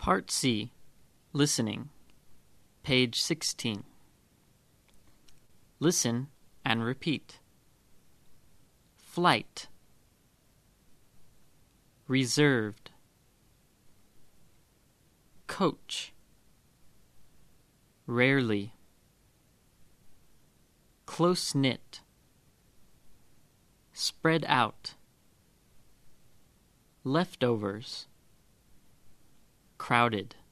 Part C. Listening. Page 16. Listen and repeat. Flight. Reserved. Coach. Rarely. Close-knit. Spread out. Leftovers. Crowded.